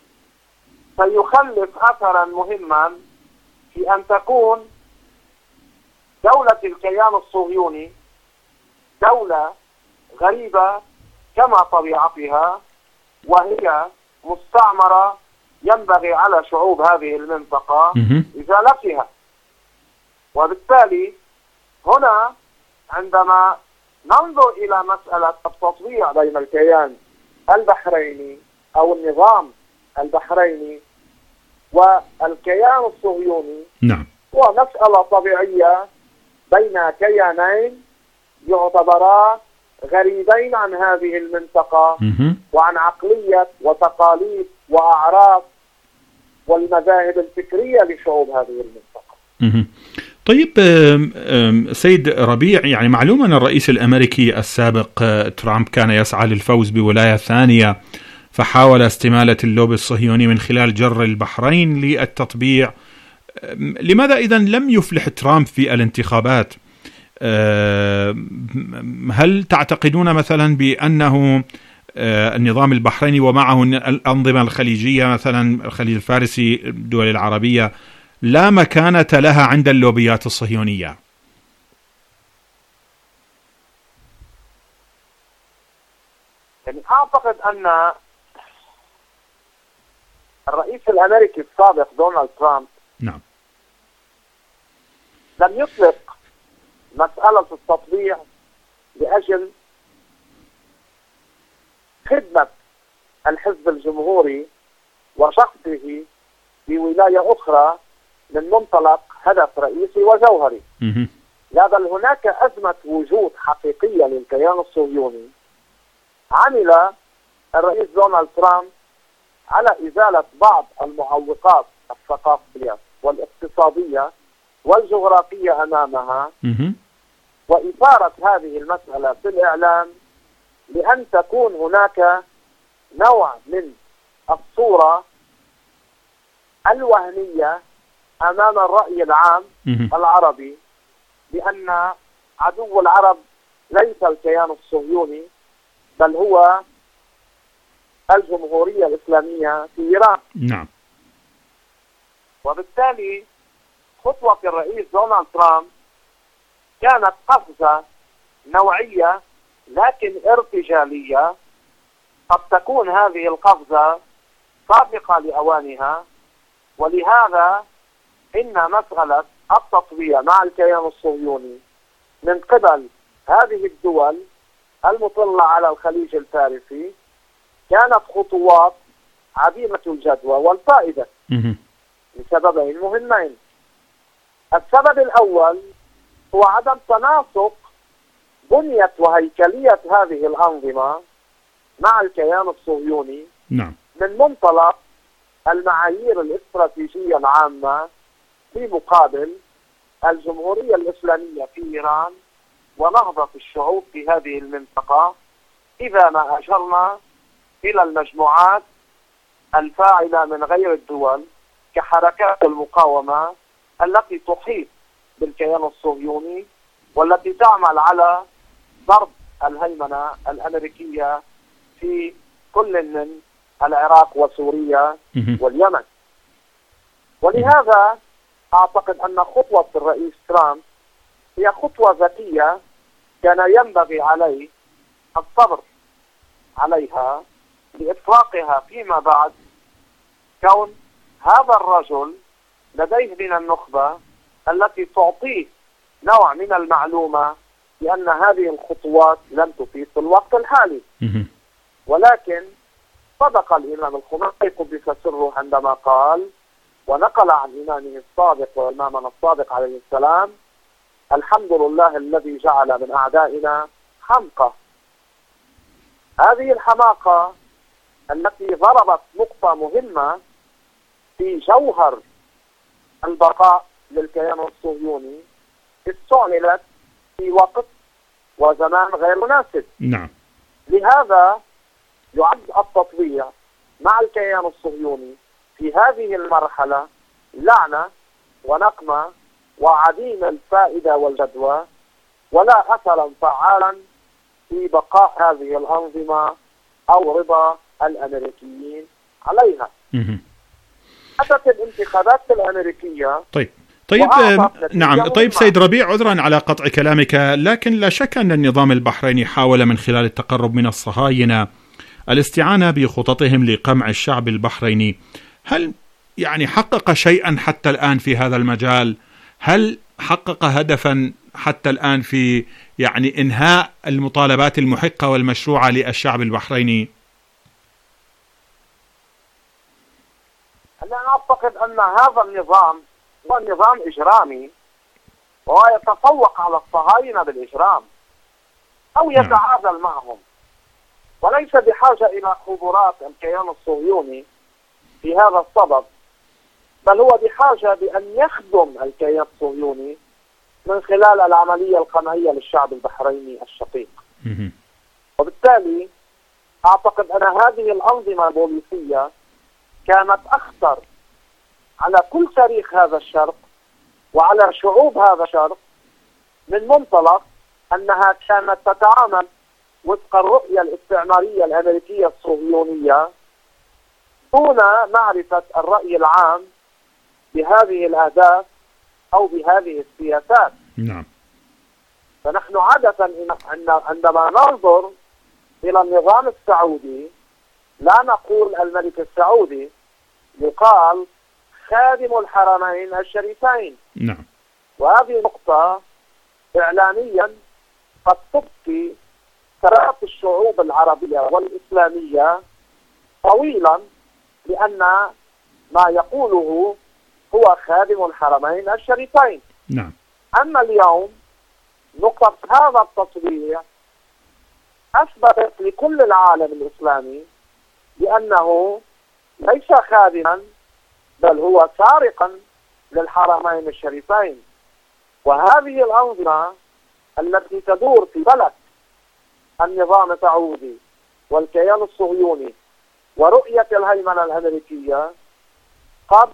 سيخلف أثرا مهما في أن تكون دولة الكيان الصهيوني دولة غريبة كما طبيعتها، وهي مستعمرة ينبغي على شعوب هذه المنطقة إزالتها. وبالتالي هنا عندما ننظر إلى مسألة التطبيع بين الكيان البحريني أو النظام البحريني والكيان الصهيوني نعم. هو مسألة طبيعية بين كيانين يعتبرا غريبين عن هذه المنطقة وعن عقلية وتقاليد وأعراف والمذاهب الفكرية لشعوب هذه المنطقة. طيب سيد ربيع، يعني معلوم أن الرئيس الأمريكي السابق ترامب كان يسعى للفوز بولاية ثانية، فحاول استمالة اللوبي الصهيوني من خلال جر البحرين للتطبيع. لماذا إذن لم يفلح ترامب في الانتخابات؟ هل تعتقدون مثلا بأنه النظام البحريني ومعه الأنظمة الخليجية مثلا الخليج الفارسي الدول العربية لا مكانة لها عند اللوبيات الصهيونية؟ يعني أعتقد أن الرئيس الأمريكي السابق دونالد ترامب نعم لم يطلق مسألة التطبيع لأجل خدمة الحزب الجمهوري وشخصه في ولاية أخرى من منطلق هدف رئيسي وجوهري. لا، بل هناك أزمة وجود حقيقية للكيان الصهيوني. عمل الرئيس دونالد ترامب على إزالة بعض المعوقات الثقافية والاقتصادية والجغرافية أمامها، وإثارة هذه المسألة في الإعلام لأن تكون هناك نوع من الصورة الوهمية أمام الرأي العام العربي بأن عدو العرب ليس الكيان الصهيوني بل هو الجمهورية الإسلامية في إيران. نعم. وبالتالي خطوة الرئيس دونالد ترامب كانت قفزة نوعية لكن ارتجالية. قد تكون هذه القفزة سابقة لأوانها، ولهذا إن مسألة التطبيع مع الكيان الصهيوني من قبل هذه الدول المطلة على الخليج الفارسي كانت خطوات عديمة الجدوى والفائدة لسببين مهمين. السبب الأول هو عدم تناسق بنية وهيكلية هذه الأنظمة مع الكيان الصهيوني نعم. من منطلق المعايير الاستراتيجية العامة في مقابل الجمهورية الإسلامية في إيران ونهضة الشعوب في هذه المنطقة، إذا ما أشرنا إلى المجموعات الفاعلة من غير الدول كحركات المقاومة التي تحيط بالكيان الصهيوني والتي تعمل على ضرب الهيمنة الأمريكية في كل من العراق وسوريا واليمن. ولهذا أعتقد أن خطوة الرئيس ترامب هي خطوة ذكية كان ينبغي عليه الصبر عليها لإطلاقها فيما بعد، كون هذا الرجل لديه من النخبة التي تعطيه نوع من المعلومة بأن هذه الخطوات لم تفيد في الوقت الحالي. ولكن صدق الإمام الخميني قدس سره عندما قال ونقل عن إمامه الصادق وإمامنا الصادق عليه السلام: الحمد لله الذي جعل من أعدائنا حمقى. هذه الحماقة التي ضربت نقطة مهمة في جوهر البقاء للكيان الصهيوني استعملت في وقت وزمان غير مناسب. نعم. لهذا يعد التطبيع مع الكيان الصهيوني في هذه المرحلة لعنة ونقمة وعديم الفائدة والجدوى، ولا أثرا فعالا في بقاء هذه الأنظمة أو رضا الأمريكيين عليها. أتت الانتخابات الأمريكية. طيب طيب نعم طيب سيد ربيع، عذرا على قطع كلامك، لكن لا شك أن النظام البحريني حاول من خلال التقرب من الصهاينة الاستعانة بخططهم لقمع الشعب البحريني. هل يعني حقق شيئا حتى الآن في هذا المجال؟ هل حقق هدفا حتى الآن في يعني إنهاء المطالبات المحقة والمشروعة للشعب البحريني؟ أنا أعتقد أن هذا النظام هو نظام إجرامي، وهو يتفوق على الصهاينة بالإجرام أو يتعادل معهم، وليس بحاجة إلى خبرات الكيان الصهيوني في هذا الصدد، بل هو بحاجة بأن يخدم الكيان الصهيوني من خلال العملية القمعية للشعب البحريني الشقيق. وبالتالي أعتقد أن هذه الأنظمة البوليسية كانت أخطر على كل تاريخ هذا الشرق وعلى شعوب هذا الشرق من منطلق أنها كانت تتعامل وفق الرؤية الاستعمارية الأمريكية الصهيونية دون معرفة الرأي العام بهذه الأهداف أو بهذه السياسات. نعم. فنحن عادة عندما ننظر إلى النظام السعودي لا نقول الملك السعودي، يقال خادم الحرمين الشريفين. نعم. وهذه نقطة إعلاميا قد تبقي ثلاث الشعوب العربية والإسلامية طويلا، لأن ما يقوله هو خادم الحرمين الشريفين. نعم. أما اليوم نقطة هذا التصريح أثبتت لكل العالم الإسلامي بأنه ليس خادما بل هو سارقا للحرمين الشريفين. وهذه الأنظمة التي تدور في بلد النظام السعودي والكيان الصهيوني ورؤية الهيمنة الأمريكية قد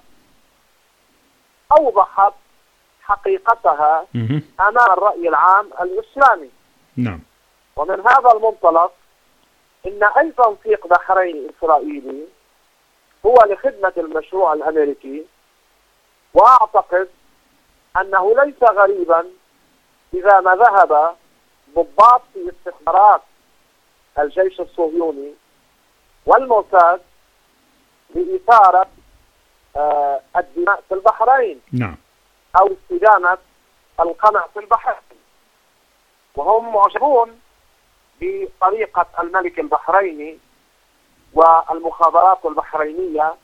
أوضحت حقيقتها أمام الرأي العام الإسلامي. نعم. ومن هذا المنطلق إن أي تنسيق بحريني إسرائيلي هو لخدمة المشروع الأمريكي، وأعتقد أنه ليس غريبا إذا ما ذهب ضباط في استخبارات الجيش الصهيوني والموساد لإثارة آه الدماء في البحرين. نعم. أو استدامة القمع في البحرين، وهم معجبون بطريقة الملك البحريني والمخابرات البحرينية،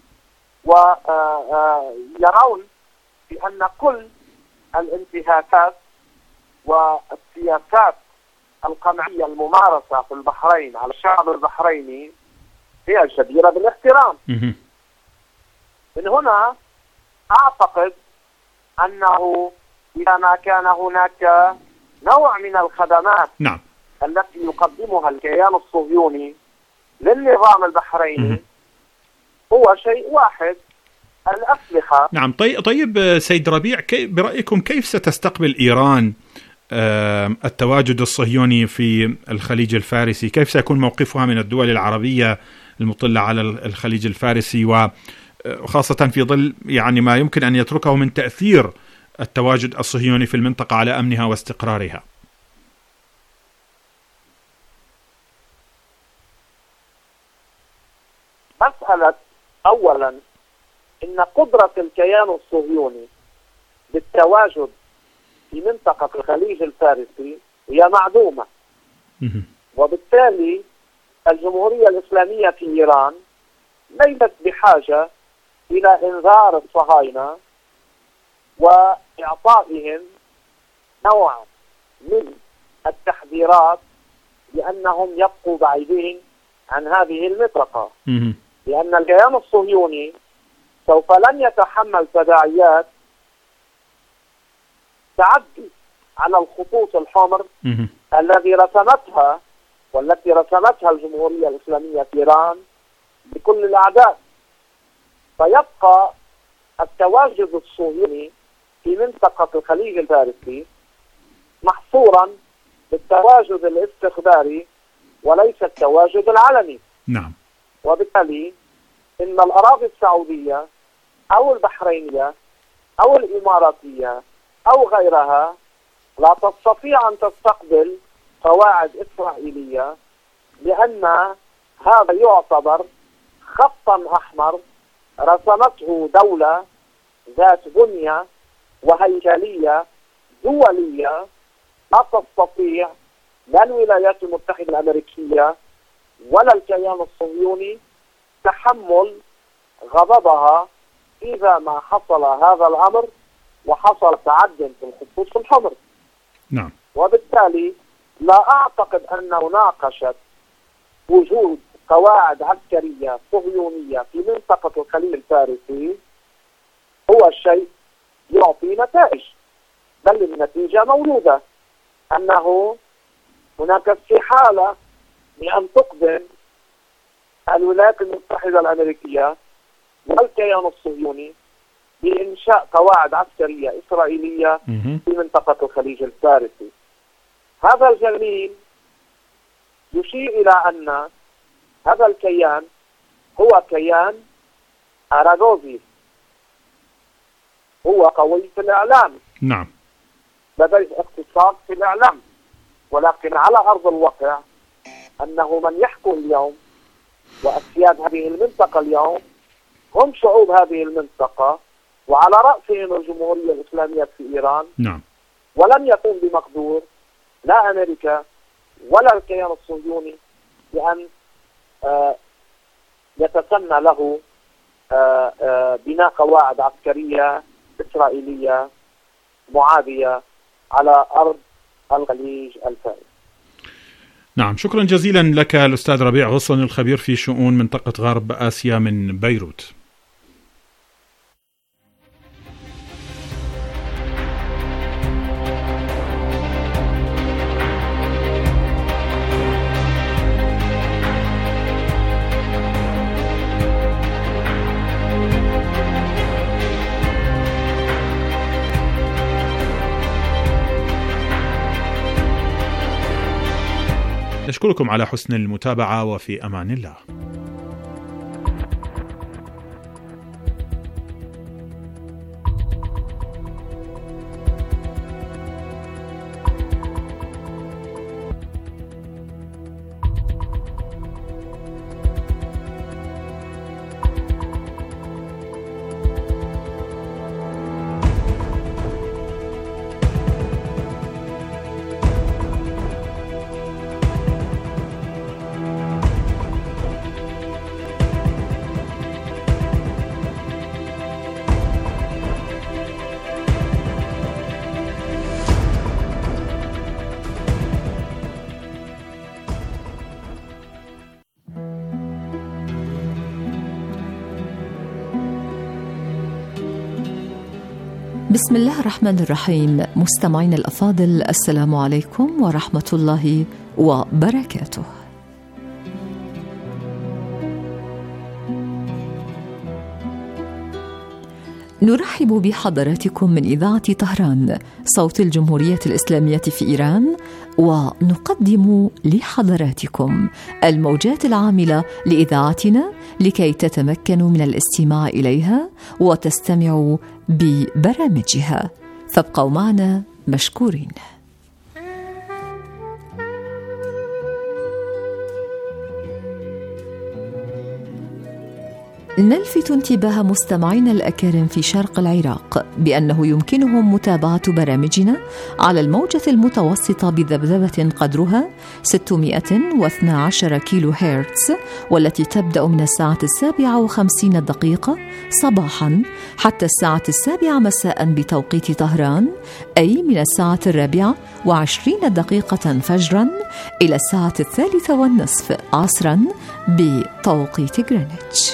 ويرون بأن كل الانتهاكات والسياسات القمعية الممارسة في البحرين على الشعب البحريني هي جديرة بالاحترام. من هنا أعتقد أنه إذا ما كان هناك نوع من الخدمات نعم. التي يقدمها الكيان الصهيوني للنظام البحريني هو شيء واحد، الأسلحة. نعم. طيب سيد ربيع، برأيكم كيف ستستقبل إيران التواجد الصهيوني في الخليج الفارسي؟ كيف سيكون موقفها من الدول العربية المطلة على الخليج الفارسي، وخاصة في ظل يعني ما يمكن أن يتركه من تأثير التواجد الصهيوني في المنطقة على أمنها واستقرارها؟ مسألة أولا إن قدرة الكيان الصهيوني بالتواجد في منطقة الخليج الفارسي هي معدومة، وبالتالي الجمهورية الإسلامية في إيران ليست بحاجة إلى إنذار الصهاينة وإعطائهم نوع من التحذيرات بأنهم يبقوا بعيدين عن هذه المنطقة، لأن الكيان الصهيوني سوف لن يتحمل تداعيات تعدي على الخطوط الحمر الذي رسمتها والتي رسمتها الجمهورية الإسلامية في إيران بكل الأعداد. فيبقى التواجد الصهيوني في منطقة الخليج الفارسي محصورا بالتواجد الاستخباري وليس التواجد العلني. نعم. وبالتالي إن الأراضي السعودية أو البحرينية أو الإماراتية أو غيرها لا تستطيع أن تستقبل قواعد إسرائيلية، لأن هذا يعتبر خطا أحمر رسمته دولة ذات بنية وهيكلية دولية لا تستطيع لا الولايات المتحدة الأمريكية ولا الكيان الصهيوني تحمل غضبها إذا ما حصل هذا الأمر وحصل تعد في الخطوط الحمر. نعم. وبالتالي لا أعتقد أن مناقشة وجود قواعد عسكرية صهيونية في منطقة الخليج الفارسي هو شيء يعطي نتائج، بل النتيجة موجودة، أنه هناك استحالة لأن تقدم الولايات المتحدة الأمريكية والكيان الصهيوني بإنشاء قواعد عسكرية إسرائيلية في منطقة الخليج الفارسي. هذا الجميل يشير إلى أن هذا الكيان هو كيان أراغوزي، هو قوي في الإعلام، نعم، لديه اقتصاد في الإعلام، ولكن على أرض الواقع أنه من يحكم اليوم وأسياد هذه المنطقة اليوم هم شعوب هذه المنطقة، وعلى رأسهم الجمهورية الإسلامية في إيران. نعم. ولم يكن بمقدور لا أمريكا ولا الكيان الصهيوني بأن آه يتسنى له آه آه بناء قواعد عسكرية إسرائيلية معادية على أرض الخليج الفارسي. نعم، شكرا جزيلا لك الأستاذ ربيع غصن، الخبير في شؤون منطقة غرب آسيا من بيروت. نشكركم على حسن المتابعة، وفي أمان الله. بسم الله الرحمن الرحيم. مستمعينا الأفاضل، السلام عليكم ورحمة الله وبركاته. نرحب بحضراتكم من إذاعة طهران صوت الجمهورية الإسلامية في إيران، ونقدم لحضراتكم الموجات العاملة لإذاعتنا لكي تتمكنوا من الاستماع إليها وتستمعوا ببرامجها، فابقوا معنا مشكورين. نلفت انتباه مستمعينا الأكارم في شرق العراق بأنه يمكنهم متابعة برامجنا على الموجة المتوسطة بذبذبة قدرها ستمائة واثني عشر كيلو هرتز، والتي تبدأ من الساعة السابعة وخمسين دقيقة صباحا حتى الساعة السابعة مساء بتوقيت طهران، أي من الساعة الرابعة وعشرين دقيقة فجرا إلى الساعة الثالثة والنصف عصرا بتوقيت غرينتش.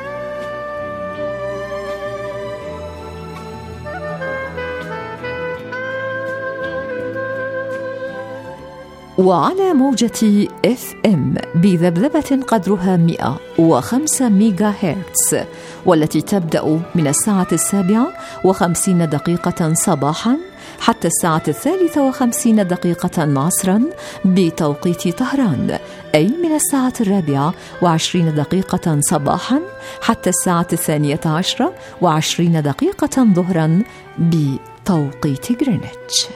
وعلى موجة إف إم بذبذبة قدرها مئة وخمسة ميجا هرتز، والتي تبدأ من الساعة السابعة وخمسين دقيقة صباحا حتى الساعة الثالثة وخمسين دقيقة عصرا بتوقيت طهران، أي من الساعة الرابعة وعشرين دقيقة صباحا حتى الساعة الثانية عشرة وعشرين دقيقة ظهرا بتوقيت غرينتش.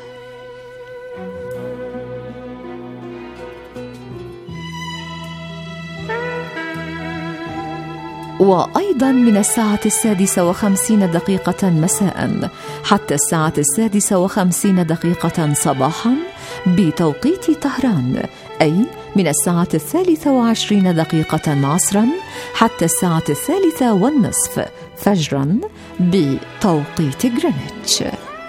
وأيضا من الساعة السادسة وخمسين دقيقة مساء حتى الساعة السادسة وخمسين دقيقة صباحا بتوقيت طهران، أي من الساعة الثالثة وعشرين دقيقة عصرا حتى الساعة الثالثة والنصف فجرا بتوقيت غرينتش.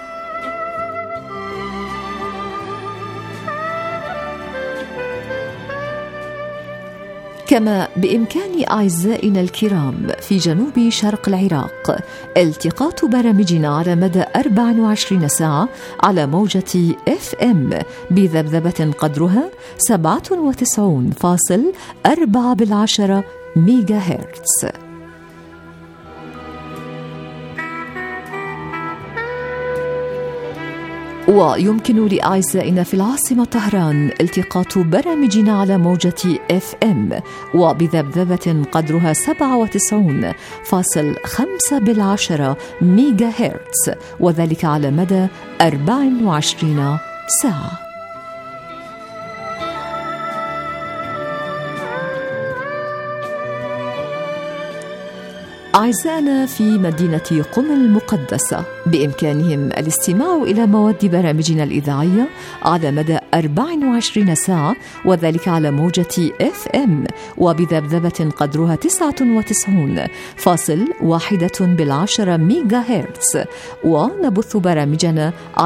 كما بإمكان أعزائنا الكرام في جنوب شرق العراق التقاط برامجنا على مدى أربع وعشرين ساعة على موجة إف إم بذبذبة قدرها سبعة وتسعين فاصل أربعة بالعشرة ميجا هرتز. ويمكن لأعزائنا في العاصمة طهران التقاط برامجنا على موجة اف ام وبذبذبة قدرها سبعة وتسعين فاصل خمسة بالعشرة ميجا هرتز، وذلك على مدى أربع وعشرين ساعة. أعزائنا في مدينة قم المقدسة بإمكانهم الاستماع إلى مواد برامجنا الإذاعية على مدى أربع وعشرين ساعة، وذلك على موجة اف ام وبذبذبة قدرها تسعة وتسعين فاصل واحدة بالعشرة ميجا هرتز، ونبث برامجنا